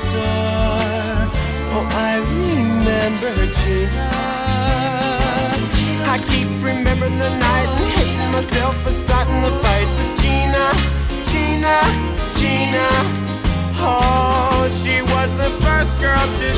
store. Oh, I remember Gina. I keep remembering the night and hating myself for starting the fight with Gina, Gina, Gina. Oh, she was the first girl to